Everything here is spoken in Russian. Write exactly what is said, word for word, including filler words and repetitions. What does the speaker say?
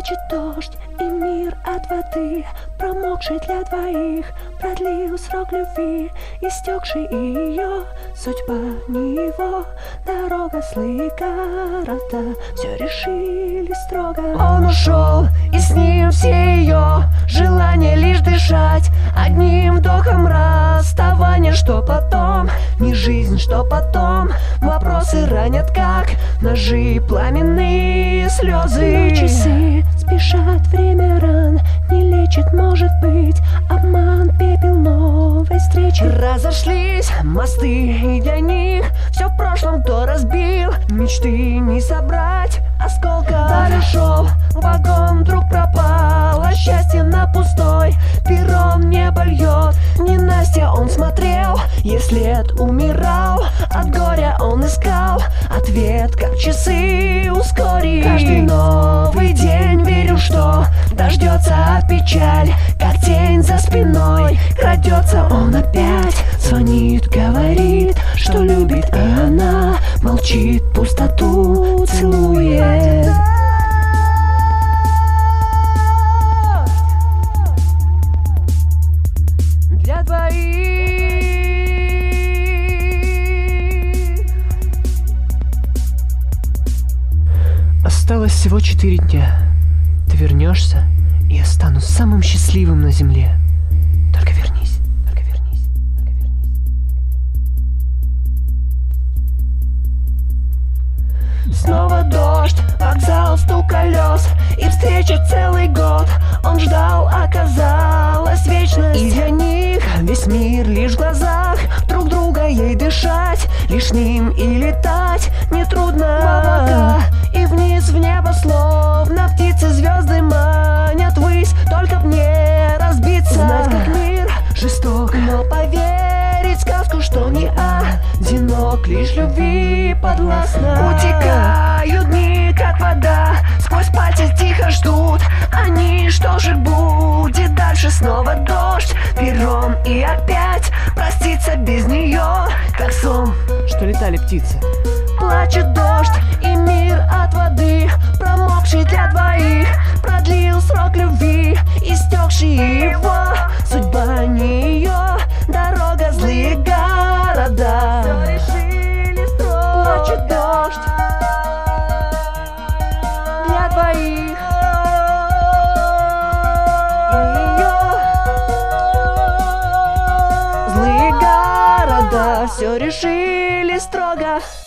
Плачет дождь, и мир от воды, промокший для двоих, продлил срок любви, истекший ее судьба не его. Дорога злые города все решили строго. Он ушел, и с ним все ее желание лишь дышать одним вдохом расставания. Что потом? Не жизнь, что потом? Вопросы ранят, как ножи, пламенные слезы. Часы спешат, время ран не лечит, может быть, обман, пепел новой встречи. Разошлись мосты, и для них все в прошлом, кто разбил мечты, не собрать осколка. Далее шел вагон, вдруг пропало счастье на пустой перрон, небо льет ненастье. Он смотрел, и след умирал от горя, он искал ответ, как часы ускорить. Каждый новый день верю, что дождется печаль, как тень за спиной крадется. Он опять звонит, говорит, что любит, и она молчит, пустоту целует. Для двоих осталось всего четыре дня. Ты вернешься, и я стану самым счастливым на земле. Только вернись, только вернись, только вернись. Снова дождь, вокзал, стук колес, и встреча целый год. Он ждал, оказалась вечность, и для них весь мир лишь в глазах друг друга. Ей дышать лишним и летать нетрудно. В облака и вниз в небо, словно птицы, звезды манят ввысь, только б не разбиться. Знать, как мир жесток, но поверить в сказку, что не одинок, лишь любви подвластна. Утекают дни, как вода, сквозь пальцы тихо ждут они, что же будет дальше. Снова дождь, перрон, и опять проститься без нее, как сон, что летали птицы. Плачет дождь, и мир от воды, промокший для двоих, продлил срок любви, истекший его судьба не ее. Дорога, злые города все решили строго. Плачет дождь для двоих, ее. Злые города все решили строго.